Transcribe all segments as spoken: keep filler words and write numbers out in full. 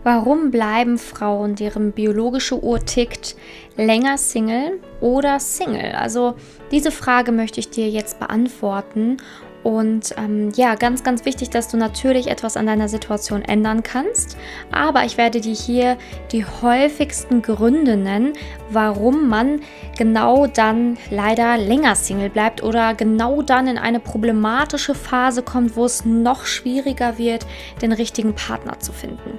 Warum bleiben Frauen, deren biologische Uhr tickt, länger Single oder Single? Also diese Frage möchte ich dir jetzt beantworten. Und ähm, ja, ganz, ganz wichtig, dass du natürlich etwas an deiner Situation ändern kannst. Aber ich werde dir hier die häufigsten Gründe nennen, warum man genau dann leider länger Single bleibt oder genau dann in eine problematische Phase kommt, wo es noch schwieriger wird, den richtigen Partner zu finden.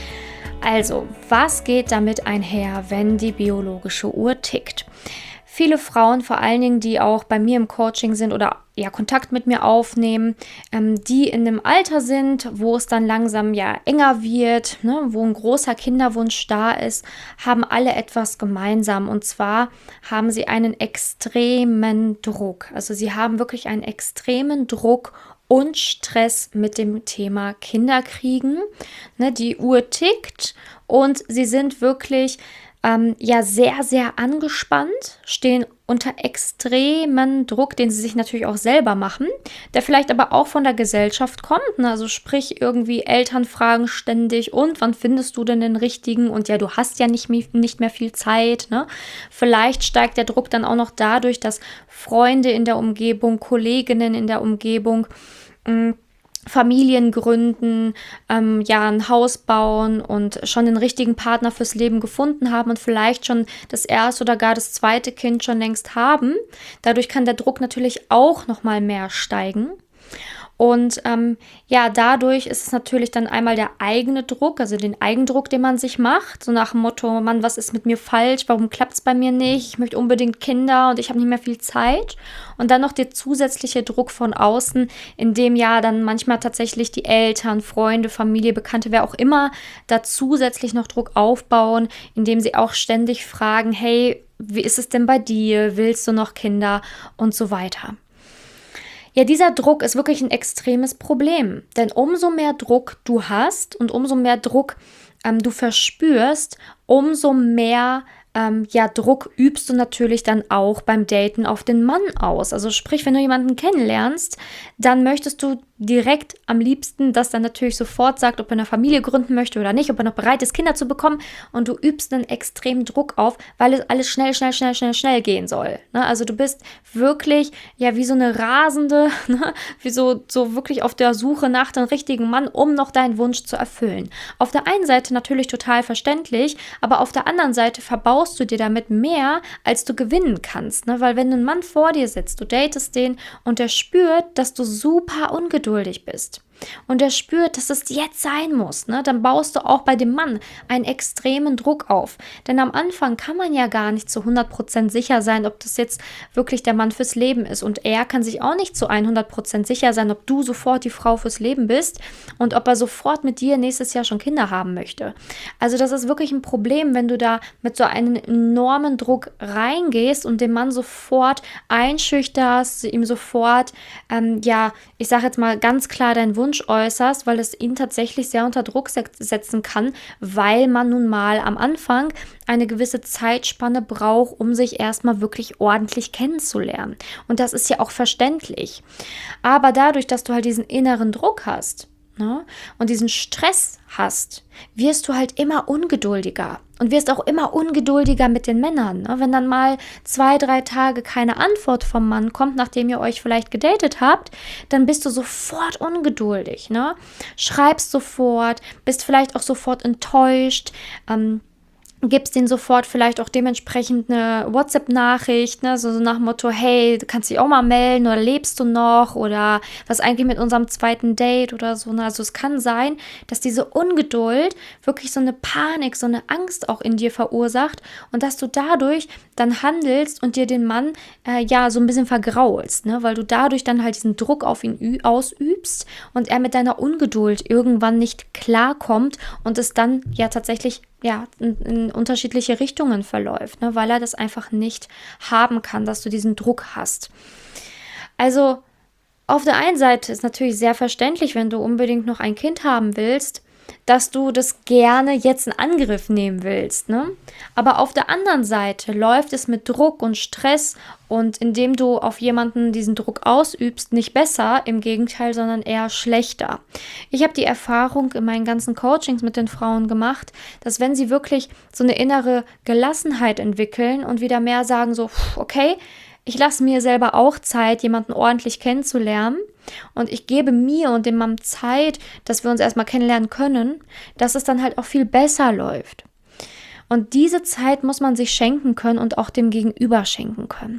Also, was geht damit einher, wenn die biologische Uhr tickt? Viele Frauen, vor allen Dingen, die auch bei mir im Coaching sind oder ja Kontakt mit mir aufnehmen, ähm, die in einem Alter sind, wo es dann langsam ja enger wird, ne, wo ein großer Kinderwunsch da ist, haben alle etwas gemeinsam. Und zwar haben sie einen extremen Druck. Also sie haben wirklich einen extremen Druck und Stress mit dem Thema Kinderkriegen. Ne, die Uhr tickt und sie sind wirklich ähm, ja sehr, sehr angespannt, stehen unter extremen Druck, den sie sich natürlich auch selber machen, der vielleicht aber auch von der Gesellschaft kommt. Ne? Also sprich irgendwie Eltern fragen ständig, und wann findest du denn den richtigen? Und ja, du hast ja nicht mehr, nicht mehr viel Zeit. Ne? Vielleicht steigt der Druck dann auch noch dadurch, dass Freunde in der Umgebung, Kolleginnen in der Umgebung, mh, Familien gründen, ähm, ja, ein Haus bauen und schon den richtigen Partner fürs Leben gefunden haben und vielleicht schon das erste oder gar das zweite Kind schon längst haben. Dadurch kann der Druck natürlich auch noch mal mehr steigen. Und ähm, ja, dadurch ist es natürlich dann einmal der eigene Druck, also den Eigendruck, den man sich macht, so nach dem Motto, Mann, was ist mit mir falsch, warum klappt es bei mir nicht, ich möchte unbedingt Kinder und ich habe nicht mehr viel Zeit. Und dann noch der zusätzliche Druck von außen, in dem ja dann manchmal tatsächlich die Eltern, Freunde, Familie, Bekannte, wer auch immer, da zusätzlich noch Druck aufbauen, indem sie auch ständig fragen, hey, wie ist es denn bei dir, willst du noch Kinder und so weiter. Ja, dieser Druck ist wirklich ein extremes Problem, denn umso mehr Druck du hast und umso mehr Druck ähm, du verspürst, umso mehr ähm, ja, Druck übst du natürlich dann auch beim Daten auf den Mann aus. Also sprich, wenn du jemanden kennenlernst, dann möchtest du direkt am liebsten, dass er natürlich sofort sagt, ob er eine Familie gründen möchte oder nicht, ob er noch bereit ist, Kinder zu bekommen, und du übst einen extremen Druck auf, weil es alles schnell, schnell, schnell, schnell, schnell gehen soll. Ne? Also du bist wirklich ja wie so eine Rasende, ne? wie so, so wirklich auf der Suche nach dem richtigen Mann, um noch deinen Wunsch zu erfüllen. Auf der einen Seite natürlich total verständlich, aber auf der anderen Seite verbaust du dir damit mehr, als du gewinnen kannst. Ne? Weil wenn ein Mann vor dir sitzt, du datest den und der spürt, dass du super ungeduldig bist und er spürt, dass es jetzt sein muss, ne? Dann baust du auch bei dem Mann einen extremen Druck auf. Denn am Anfang kann man ja gar nicht zu hundert Prozent sicher sein, ob das jetzt wirklich der Mann fürs Leben ist. Und er kann sich auch nicht zu hundert Prozent sicher sein, ob du sofort die Frau fürs Leben bist und ob er sofort mit dir nächstes Jahr schon Kinder haben möchte. Also das ist wirklich ein Problem, wenn du da mit so einem enormen Druck reingehst und den Mann sofort einschüchterst, ihm sofort, ähm, ja, ich sage jetzt mal ganz klar deinen Wunsch äußerst, weil es ihn tatsächlich sehr unter Druck setzen kann, weil man nun mal am Anfang eine gewisse Zeitspanne braucht, um sich erstmal wirklich ordentlich kennenzulernen. Und das ist ja auch verständlich. Aber dadurch, dass du halt diesen inneren Druck hast, ne, und diesen Stress hast, wirst du halt immer ungeduldiger und wirst auch immer ungeduldiger mit den Männern. Ne? Wenn dann mal zwei, drei Tage keine Antwort vom Mann kommt, nachdem ihr euch vielleicht gedatet habt, dann bist du sofort ungeduldig. Ne? Schreibst sofort, bist vielleicht auch sofort enttäuscht, ähm, gibst denen sofort vielleicht auch dementsprechend eine WhatsApp-Nachricht, ne, so, so nach dem Motto, hey, du kannst dich auch mal melden oder lebst du noch oder was eigentlich mit unserem zweiten Date oder so. Ne? Also es kann sein, dass diese Ungeduld wirklich so eine Panik, so eine Angst auch in dir verursacht und dass du dadurch dann handelst und dir den Mann äh, ja so ein bisschen vergraulst, ne? Weil du dadurch dann halt diesen Druck auf ihn ü- ausübst und er mit deiner Ungeduld irgendwann nicht klarkommt und es dann ja tatsächlich ja, in, in unterschiedliche Richtungen verläuft, ne, weil er das einfach nicht haben kann, dass du diesen Druck hast. Also auf der einen Seite ist natürlich sehr verständlich, wenn du unbedingt noch ein Kind haben willst, dass du das gerne jetzt in Angriff nehmen willst, ne? Aber auf der anderen Seite läuft es mit Druck und Stress und indem du auf jemanden diesen Druck ausübst, nicht besser, im Gegenteil, sondern eher schlechter. Ich habe die Erfahrung in meinen ganzen Coachings mit den Frauen gemacht, dass wenn sie wirklich so eine innere Gelassenheit entwickeln und wieder mehr sagen so, okay, ich lasse mir selber auch Zeit, jemanden ordentlich kennenzulernen und ich gebe mir und dem Mann Zeit, dass wir uns erstmal kennenlernen können, dass es dann halt auch viel besser läuft. Und diese Zeit muss man sich schenken können und auch dem Gegenüber schenken können.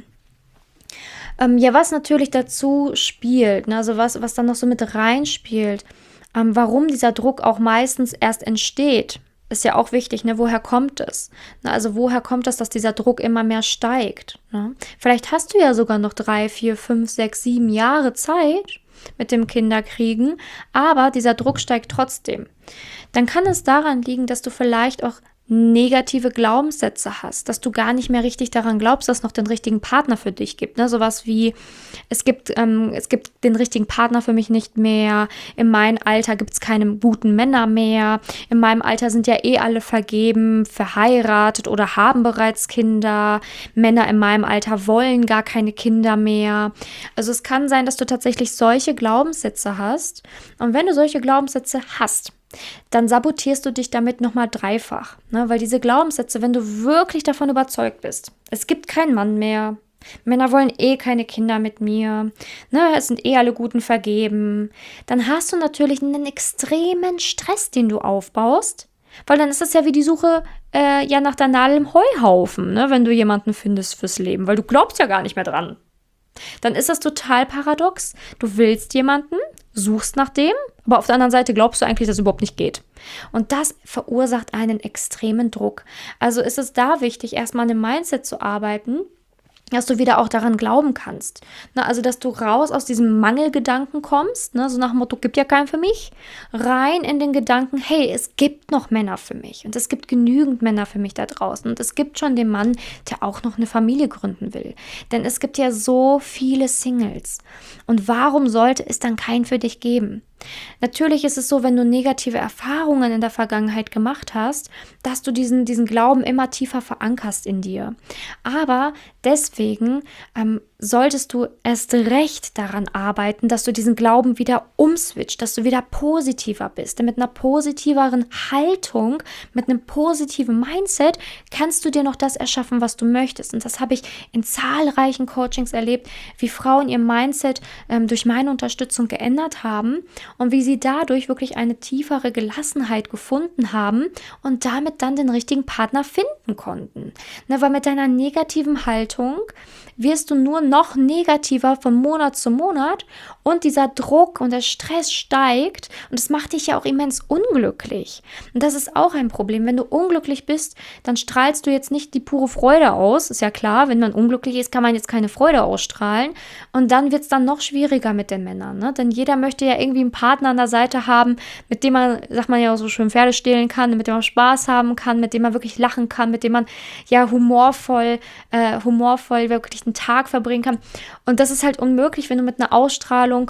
Ähm, ja, was natürlich dazu spielt, ne, also was, was dann noch so mit reinspielt, ähm, warum dieser Druck auch meistens erst entsteht, ist ja auch wichtig, ne? Woher kommt es? Na, also woher kommt es, dass dieser Druck immer mehr steigt? Ne? Vielleicht hast du ja sogar noch drei, vier, fünf, sechs, sieben Jahre Zeit mit dem Kinderkriegen, aber dieser Druck steigt trotzdem. Dann kann es daran liegen, dass du vielleicht auch negative Glaubenssätze hast, dass du gar nicht mehr richtig daran glaubst, dass es noch den richtigen Partner für dich gibt. Ne? Sowas wie, es gibt, ähm, es gibt den richtigen Partner für mich nicht mehr, in meinem Alter gibt es keine guten Männer mehr, in meinem Alter sind ja eh alle vergeben, verheiratet oder haben bereits Kinder, Männer in meinem Alter wollen gar keine Kinder mehr. Also es kann sein, dass du tatsächlich solche Glaubenssätze hast und wenn du solche Glaubenssätze hast, dann sabotierst du dich damit nochmal dreifach. Ne? Weil diese Glaubenssätze, wenn du wirklich davon überzeugt bist, es gibt keinen Mann mehr, Männer wollen eh keine Kinder mit mir, ne? Es sind eh alle Guten vergeben, dann hast du natürlich einen extremen Stress, den du aufbaust, weil dann ist es ja wie die Suche äh, ja nach der Nadel im Heuhaufen, ne? Wenn du jemanden findest fürs Leben, weil du glaubst ja gar nicht mehr dran. Dann ist das total paradox. Du willst jemanden, suchst nach dem, aber auf der anderen Seite glaubst du eigentlich, dass es überhaupt nicht geht. Und das verursacht einen extremen Druck. Also ist es da wichtig, erstmal an dem Mindset zu arbeiten, dass du wieder auch daran glauben kannst. Ne, also, dass du raus aus diesem Mangelgedanken kommst, ne, so nach dem Motto, gibt ja keinen für mich, rein in den Gedanken, hey, es gibt noch Männer für mich und es gibt genügend Männer für mich da draußen und es gibt schon den Mann, der auch noch eine Familie gründen will. Denn es gibt ja so viele Singles. Und warum sollte es dann keinen für dich geben? Natürlich ist es so, wenn du negative Erfahrungen in der Vergangenheit gemacht hast, dass du diesen, diesen Glauben immer tiefer verankerst in dir. Aber deswegen ähm, solltest du erst recht daran arbeiten, dass du diesen Glauben wieder umswitcht, dass du wieder positiver bist. Denn mit einer positiveren Haltung, mit einem positiven Mindset kannst du dir noch das erschaffen, was du möchtest. Und das habe ich in zahlreichen Coachings erlebt, wie Frauen ihr Mindset ähm, durch meine Unterstützung geändert haben und wie sie dadurch wirklich eine tiefere Gelassenheit gefunden haben und damit dann den richtigen Partner finden konnten. Ne, weil mit deiner negativen Haltung wirst du nur noch negativer von Monat zu Monat und dieser Druck und der Stress steigt und es macht dich ja auch immens unglücklich. Und das ist auch ein Problem. Wenn du unglücklich bist, dann strahlst du jetzt nicht die pure Freude aus. Ist ja klar, wenn man unglücklich ist, kann man jetzt keine Freude ausstrahlen und dann wird es dann noch schwieriger mit den Männern. Ne? Denn jeder möchte ja irgendwie einen Partner an der Seite haben, mit dem man, sagt man ja auch so schön, Pferde stehlen kann, mit dem man Spaß haben kann, mit dem man wirklich lachen kann, mit dem man ja humorvoll, äh, humorvoll wirklich einen Tag verbringen kann. Und das ist halt unmöglich, wenn du mit einer Ausstrahlung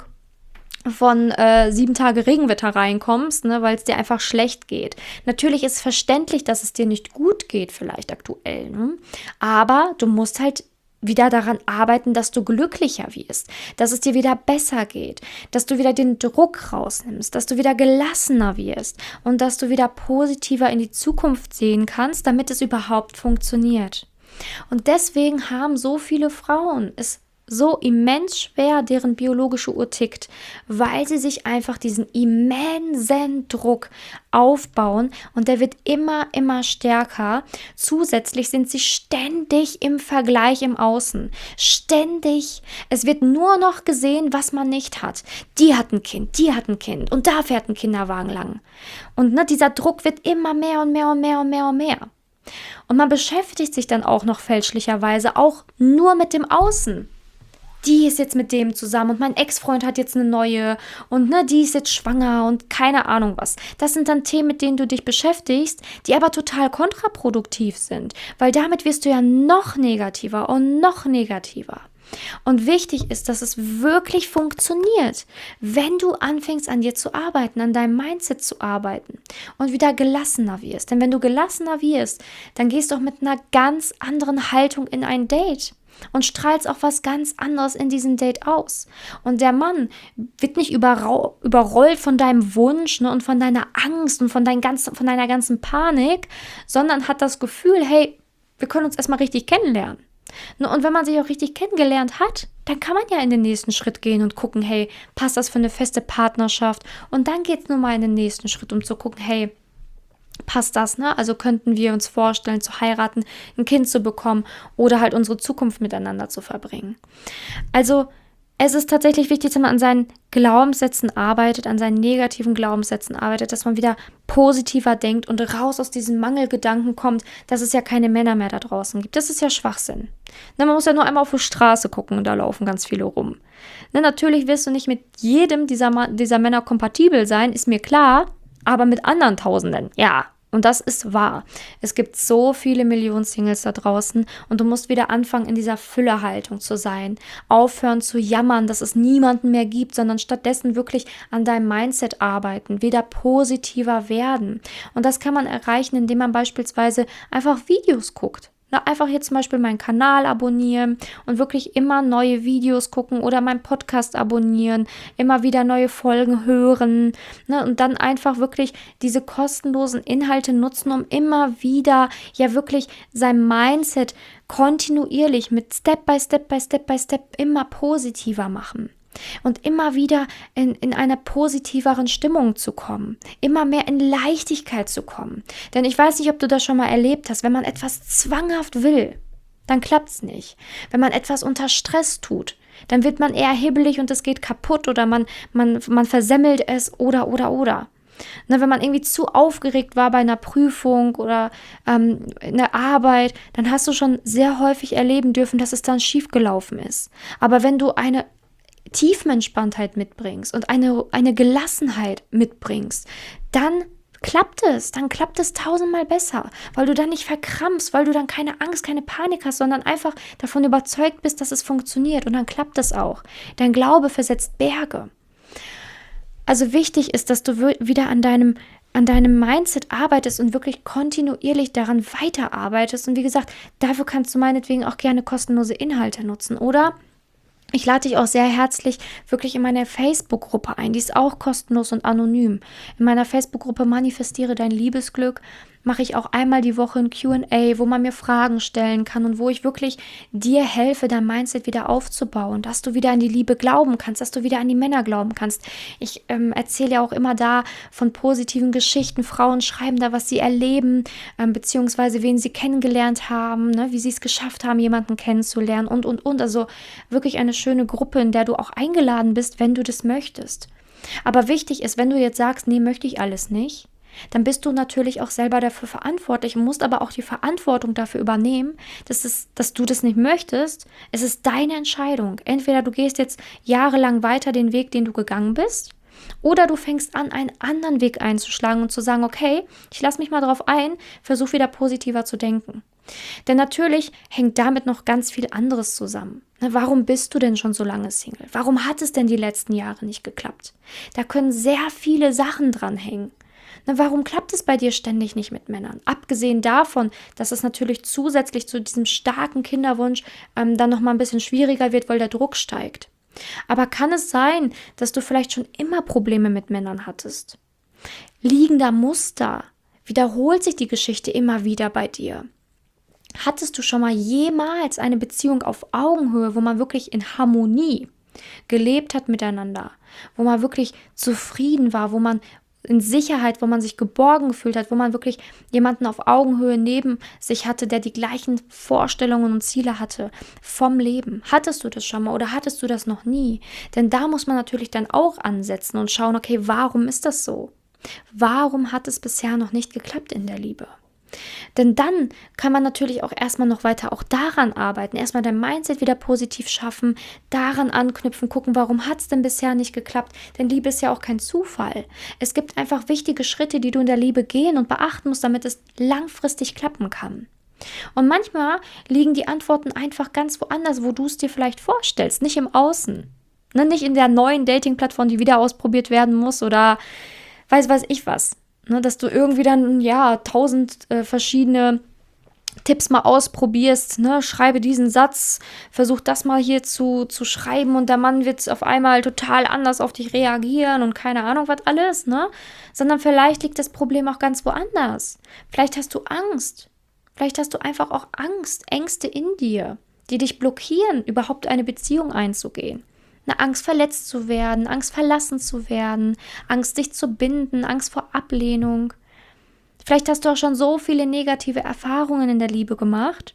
von äh, sieben Tage Regenwetter reinkommst, ne, weil es dir einfach schlecht geht. Natürlich ist es verständlich, dass es dir nicht gut geht, vielleicht aktuell, ne? Aber du musst halt wieder daran arbeiten, dass du glücklicher wirst, dass es dir wieder besser geht, dass du wieder den Druck rausnimmst, dass du wieder gelassener wirst und dass du wieder positiver in die Zukunft sehen kannst, damit es überhaupt funktioniert. Und deswegen haben so viele Frauen es so immens schwer, deren biologische Uhr tickt, weil sie sich einfach diesen immensen Druck aufbauen und der wird immer, immer stärker. Zusätzlich sind sie ständig im Vergleich im Außen. Ständig. Es wird nur noch gesehen, was man nicht hat. Die hat ein Kind, die hat ein Kind und da fährt ein Kinderwagen lang. Und ne, dieser Druck wird immer mehr und mehr und mehr und mehr und mehr. Und man beschäftigt sich dann auch noch fälschlicherweise auch nur mit dem Außen. Die ist jetzt mit dem zusammen und mein Ex-Freund hat jetzt eine neue und ne, die ist jetzt schwanger und keine Ahnung was. Das sind dann Themen, mit denen du dich beschäftigst, die aber total kontraproduktiv sind, weil damit wirst du ja noch negativer und noch negativer. Und wichtig ist, dass es wirklich funktioniert, wenn du anfängst an dir zu arbeiten, an deinem Mindset zu arbeiten und wieder gelassener wirst. Denn wenn du gelassener wirst, dann gehst du auch mit einer ganz anderen Haltung in ein Date und strahlst auch was ganz anderes in diesem Date aus. Und der Mann wird nicht überrau- überrollt von deinem Wunsch, ne, und von deiner Angst und von, dein ganzen, von deiner ganzen Panik, sondern hat das Gefühl, hey, wir können uns erstmal richtig kennenlernen. Ne, und wenn man sich auch richtig kennengelernt hat, dann kann man ja in den nächsten Schritt gehen und gucken, hey, passt das für eine feste Partnerschaft? Und dann geht es nur mal in den nächsten Schritt, um zu gucken, hey, passt das, ne? Also könnten wir uns vorstellen, zu heiraten, ein Kind zu bekommen oder halt unsere Zukunft miteinander zu verbringen. Also es ist tatsächlich wichtig, dass man an seinen Glaubenssätzen arbeitet, an seinen negativen Glaubenssätzen arbeitet, dass man wieder positiver denkt und raus aus diesen Mangelgedanken kommt, dass es ja keine Männer mehr da draußen gibt. Das ist ja Schwachsinn. Ne, man muss ja nur einmal auf die Straße gucken und da laufen ganz viele rum. Ne, natürlich wirst du nicht mit jedem dieser, Ma- dieser Männer kompatibel sein, ist mir klar, aber mit anderen Tausenden, ja. Und das ist wahr. Es gibt so viele Millionen Singles da draußen und du musst wieder anfangen, in dieser Füllehaltung zu sein. Aufhören zu jammern, dass es niemanden mehr gibt, sondern stattdessen wirklich an deinem Mindset arbeiten, wieder positiver werden. Und das kann man erreichen, indem man beispielsweise einfach Videos guckt. Na, einfach hier zum Beispiel meinen Kanal abonnieren und wirklich immer neue Videos gucken oder meinen Podcast abonnieren, immer wieder neue Folgen hören, ne, und dann einfach wirklich diese kostenlosen Inhalte nutzen, um immer wieder ja wirklich sein Mindset kontinuierlich mit Step by Step by Step by Step immer positiver machen. Und immer wieder in, in einer positiveren Stimmung zu kommen, immer mehr in Leichtigkeit zu kommen. Denn ich weiß nicht, ob du das schon mal erlebt hast, wenn man etwas zwanghaft will, dann klappt es nicht. Wenn man etwas unter Stress tut, dann wird man eher hibbelig und es geht kaputt oder man, man, man versemmelt es oder, oder, oder. Ne, wenn man irgendwie zu aufgeregt war bei einer Prüfung oder ähm, in der Arbeit, dann hast du schon sehr häufig erleben dürfen, dass es dann schiefgelaufen ist. Aber wenn du eine Tiefenentspanntheit mitbringst und eine, eine Gelassenheit mitbringst, dann klappt es, dann klappt es tausendmal besser, weil du dann nicht verkrampfst, weil du dann keine Angst, keine Panik hast, sondern einfach davon überzeugt bist, dass es funktioniert und dann klappt es auch. Dein Glaube versetzt Berge. Also wichtig ist, dass du wieder an deinem, an deinem Mindset arbeitest und wirklich kontinuierlich daran weiterarbeitest und wie gesagt, dafür kannst du meinetwegen auch gerne kostenlose Inhalte nutzen oder ich lade dich auch sehr herzlich wirklich in meine Facebook-Gruppe ein. Die ist auch kostenlos und anonym. In meiner Facebook-Gruppe Manifestiere dein Liebesglück mache ich auch einmal die Woche ein Q und A, wo man mir Fragen stellen kann und wo ich wirklich dir helfe, dein Mindset wieder aufzubauen, dass du wieder an die Liebe glauben kannst, dass du wieder an die Männer glauben kannst. Ich ähm, erzähle ja auch immer da von positiven Geschichten. Frauen schreiben da, was sie erleben, ähm, beziehungsweise wen sie kennengelernt haben, ne, wie sie es geschafft haben, jemanden kennenzulernen und, und, und. Also wirklich eine schöne Gruppe, in der du auch eingeladen bist, wenn du das möchtest. Aber wichtig ist, wenn du jetzt sagst, nee, möchte ich alles nicht, dann bist du natürlich auch selber dafür verantwortlich und musst aber auch die Verantwortung dafür übernehmen, dass, es, dass du das nicht möchtest. Es ist deine Entscheidung. Entweder du gehst jetzt jahrelang weiter den Weg, den du gegangen bist, oder du fängst an, einen anderen Weg einzuschlagen und zu sagen, okay, ich lasse mich mal drauf ein, versuche wieder positiver zu denken. Denn natürlich hängt damit noch ganz viel anderes zusammen. Warum bist du denn schon so lange Single? Warum hat es denn die letzten Jahre nicht geklappt? Da können sehr viele Sachen dran hängen. Na, warum klappt es bei dir ständig nicht mit Männern? Abgesehen davon, dass es natürlich zusätzlich zu diesem starken Kinderwunsch ähm, dann nochmal ein bisschen schwieriger wird, weil der Druck steigt. Aber kann es sein, dass du vielleicht schon immer Probleme mit Männern hattest? Liegender Muster? Wiederholt sich die Geschichte immer wieder bei dir? Hattest du schon mal jemals eine Beziehung auf Augenhöhe, wo man wirklich in Harmonie gelebt hat miteinander, wo man wirklich zufrieden war, wo man in Sicherheit, wo man sich geborgen gefühlt hat, wo man wirklich jemanden auf Augenhöhe neben sich hatte, der die gleichen Vorstellungen und Ziele hatte vom Leben? Hattest du das schon mal oder hattest du das noch nie? Denn da muss man natürlich dann auch ansetzen und schauen, okay, warum ist das so? Warum hat es bisher noch nicht geklappt in der Liebe? Denn dann kann man natürlich auch erstmal noch weiter auch daran arbeiten, erstmal dein Mindset wieder positiv schaffen, daran anknüpfen, gucken, warum hat es denn bisher nicht geklappt, denn Liebe ist ja auch kein Zufall. Es gibt einfach wichtige Schritte, die du in der Liebe gehen und beachten musst, damit es langfristig klappen kann. Und manchmal liegen die Antworten einfach ganz woanders, wo du es dir vielleicht vorstellst, nicht im Außen. Ne, nicht in der neuen Dating-Plattform, die wieder ausprobiert werden muss oder weiß weiß ich was. Ne, dass du irgendwie dann, ja, tausend äh, verschiedene Tipps mal ausprobierst, ne, schreibe diesen Satz, versuch das mal hier zu, zu schreiben und der Mann wird auf einmal total anders auf dich reagieren und keine Ahnung was alles, ne, sondern vielleicht liegt das Problem auch ganz woanders. Vielleicht hast du Angst, vielleicht hast du einfach auch Angst, Ängste in dir, die dich blockieren, überhaupt eine Beziehung einzugehen. Eine Angst, verletzt zu werden, Angst, verlassen zu werden, Angst, dich zu binden, Angst vor Ablehnung. Vielleicht hast du auch schon so viele negative Erfahrungen in der Liebe gemacht,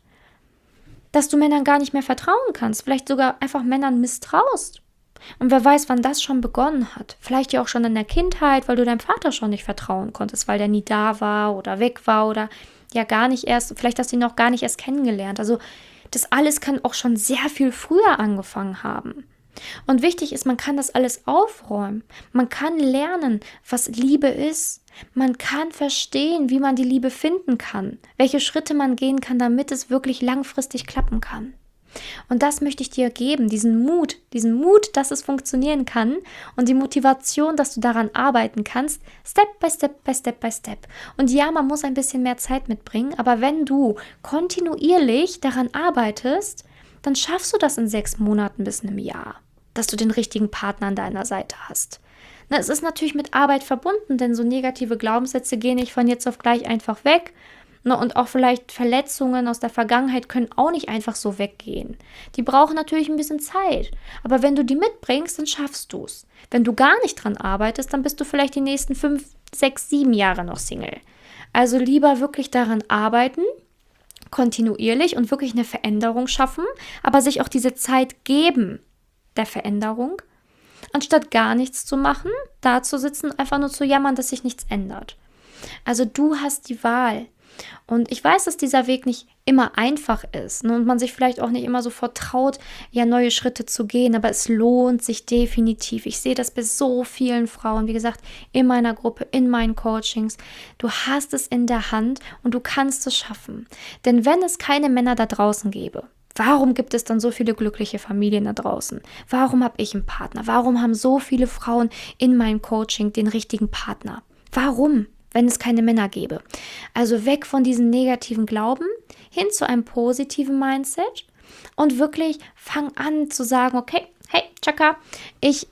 dass du Männern gar nicht mehr vertrauen kannst. Vielleicht sogar einfach Männern misstraust. Und wer weiß, wann das schon begonnen hat. Vielleicht ja auch schon in der Kindheit, weil du deinem Vater schon nicht vertrauen konntest, weil der nie da war oder weg war oder ja gar nicht erst, vielleicht hast du ihn auch gar nicht erst kennengelernt. Also das alles kann auch schon sehr viel früher angefangen haben. Und wichtig ist, man kann das alles aufräumen. Man kann lernen, was Liebe ist. Man kann verstehen, wie man die Liebe finden kann, welche Schritte man gehen kann, damit es wirklich langfristig klappen kann. Und das möchte ich dir geben, diesen Mut, diesen Mut, dass es funktionieren kann und die Motivation, dass du daran arbeiten kannst, Step by Step by Step by Step. Und ja, man muss ein bisschen mehr Zeit mitbringen, aber wenn du kontinuierlich daran arbeitest, dann schaffst du das in sechs Monaten bis einem Jahr, dass du den richtigen Partner an deiner Seite hast. Na, es ist natürlich mit Arbeit verbunden, denn so negative Glaubenssätze gehen nicht von jetzt auf gleich einfach weg. Na, und auch vielleicht Verletzungen aus der Vergangenheit können auch nicht einfach so weggehen. Die brauchen natürlich ein bisschen Zeit. Aber wenn du die mitbringst, dann schaffst du es. Wenn du gar nicht dran arbeitest, dann bist du vielleicht die nächsten fünf, sechs, sieben Jahre noch Single. Also lieber wirklich daran arbeiten, kontinuierlich und wirklich eine Veränderung schaffen, aber sich auch diese Zeit geben der Veränderung, anstatt gar nichts zu machen, da zu sitzen, einfach nur zu jammern, dass sich nichts ändert. Also du hast die Wahl. Und ich weiß, dass dieser Weg nicht immer einfach ist, ne, und man sich vielleicht auch nicht immer sofort traut, ja, neue Schritte zu gehen, aber es lohnt sich definitiv. Ich sehe das bei so vielen Frauen, wie gesagt, in meiner Gruppe, in meinen Coachings. Du hast es in der Hand und du kannst es schaffen. Denn wenn es keine Männer da draußen gäbe, warum gibt es dann so viele glückliche Familien da draußen? Warum habe ich einen Partner? Warum haben so viele Frauen in meinem Coaching den richtigen Partner? Warum? Wenn es keine Männer gäbe. Also weg von diesem negativen Glauben hin zu einem positiven Mindset und wirklich fang an zu sagen, okay, hey, Chaka, ich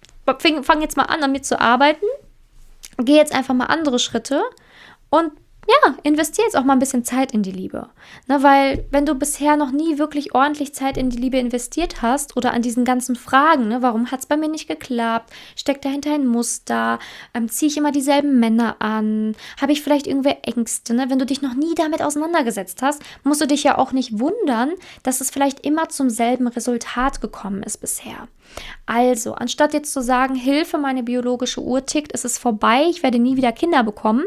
fange jetzt mal an, damit zu arbeiten, gehe jetzt einfach mal andere Schritte und ja, investiere jetzt auch mal ein bisschen Zeit in die Liebe. Ne, weil wenn du bisher noch nie wirklich ordentlich Zeit in die Liebe investiert hast oder an diesen ganzen Fragen, ne, warum hat es bei mir nicht geklappt, steckt dahinter ein Muster, ähm, ziehe ich immer dieselben Männer an, habe ich vielleicht irgendwelche Ängste, ne? Wenn du dich noch nie damit auseinandergesetzt hast, musst du dich ja auch nicht wundern, dass es vielleicht immer zum selben Resultat gekommen ist bisher. Also, anstatt jetzt zu sagen, Hilfe, meine biologische Uhr tickt, es ist vorbei, ich werde nie wieder Kinder bekommen,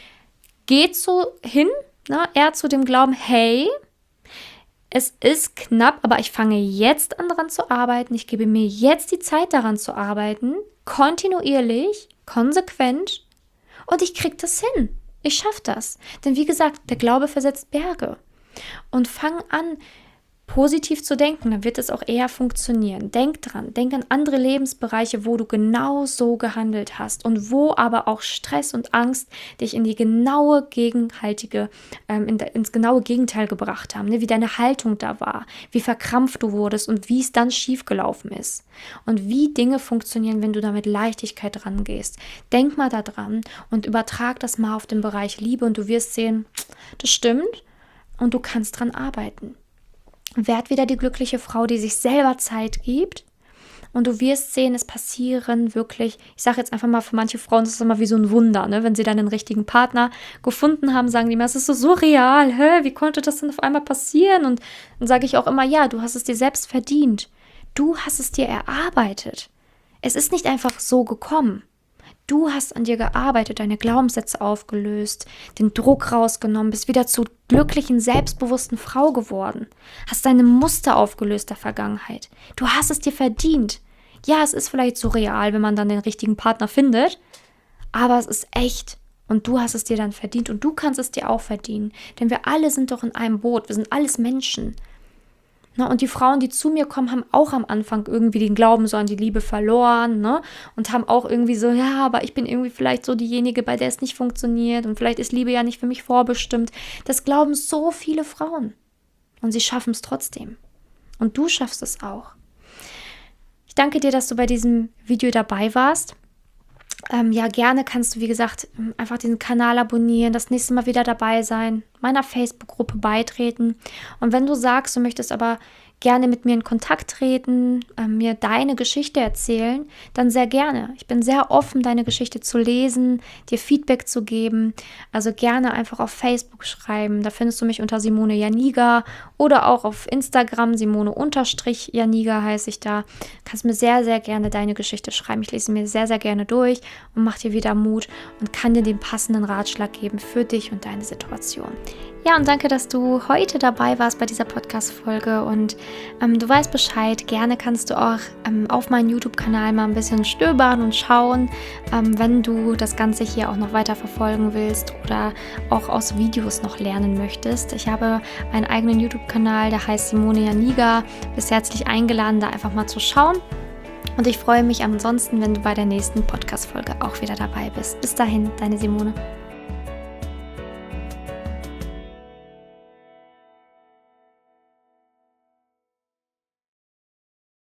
geht so hin, ne, eher zu dem Glauben, hey, es ist knapp, aber ich fange jetzt an daran zu arbeiten, ich gebe mir jetzt die Zeit daran zu arbeiten, kontinuierlich, konsequent und ich kriege das hin. Ich schaffe das. Denn wie gesagt, der Glaube versetzt Berge. Und fang an, positiv zu denken, dann wird es auch eher funktionieren. Denk dran, denk an andere Lebensbereiche, wo du genau so gehandelt hast und wo aber auch Stress und Angst dich in die genaue gegenhaltige, ähm, in der, ins genaue Gegenteil gebracht haben, ne? Wie deine Haltung da war, wie verkrampft du wurdest und wie es dann schiefgelaufen ist und wie Dinge funktionieren, wenn du da mit Leichtigkeit rangehst. Denk mal da dran und übertrag das mal auf den Bereich Liebe und du wirst sehen, das stimmt und du kannst dran arbeiten. Werd wieder die glückliche Frau, die sich selber Zeit gibt und du wirst sehen, es passieren wirklich, ich sage jetzt einfach mal, für manche Frauen ist es immer wie so ein Wunder, ne? Wenn sie dann den richtigen Partner gefunden haben, sagen die immer, es ist so surreal, hä? Wie konnte das denn auf einmal passieren? Und dann sage ich auch immer, ja, du hast es dir selbst verdient, du hast es dir erarbeitet, es ist nicht einfach so gekommen. Du hast an dir gearbeitet, deine Glaubenssätze aufgelöst, den Druck rausgenommen, bist wieder zur glücklichen, selbstbewussten Frau geworden, hast deine Muster aufgelöst der Vergangenheit. Du hast es dir verdient. Ja, es ist vielleicht surreal, wenn man dann den richtigen Partner findet, aber es ist echt Und du hast es dir dann verdient und du kannst es dir auch verdienen. Denn wir alle sind doch in einem Boot. Wir sind alles Menschen. Na, und die Frauen, die zu mir kommen, haben auch am Anfang irgendwie den Glauben so an die Liebe verloren, ne? Und haben auch irgendwie so, ja, aber ich bin irgendwie vielleicht so diejenige, bei der es nicht funktioniert und vielleicht ist Liebe ja nicht für mich vorbestimmt. Das glauben so viele Frauen. Und sie schaffen es trotzdem. Und du schaffst es auch. Ich danke dir, dass du bei diesem Video dabei warst. Ähm, ja, gerne kannst du, wie gesagt, einfach diesen Kanal abonnieren, das nächste Mal wieder dabei sein, meiner Facebook-Gruppe beitreten. Und wenn du sagst, du möchtest aber gerne mit mir in Kontakt treten, äh, mir deine Geschichte erzählen, dann sehr gerne. Ich bin sehr offen, deine Geschichte zu lesen, dir Feedback zu geben. Also gerne einfach auf Facebook schreiben. Da findest du mich unter Simone Janiga oder auch auf Instagram Simone-Janiga heiße ich da. Du kannst mir sehr, sehr gerne deine Geschichte schreiben. Ich lese mir sehr, sehr gerne durch und mache dir wieder Mut und kann dir den passenden Ratschlag geben für dich und deine Situation. Ja, und danke, dass du heute dabei warst bei dieser Podcast-Folge und ähm, du weißt Bescheid. Gerne kannst du auch ähm, auf meinen YouTube-Kanal mal ein bisschen stöbern und schauen, ähm, wenn du das Ganze hier auch noch weiter verfolgen willst oder auch aus Videos noch lernen möchtest. Ich habe einen eigenen YouTube-Kanal, der heißt Simone Janiga. Bist herzlich eingeladen, da einfach mal zu schauen. Und ich freue mich ansonsten, wenn du bei der nächsten Podcast-Folge auch wieder dabei bist. Bis dahin, deine Simone.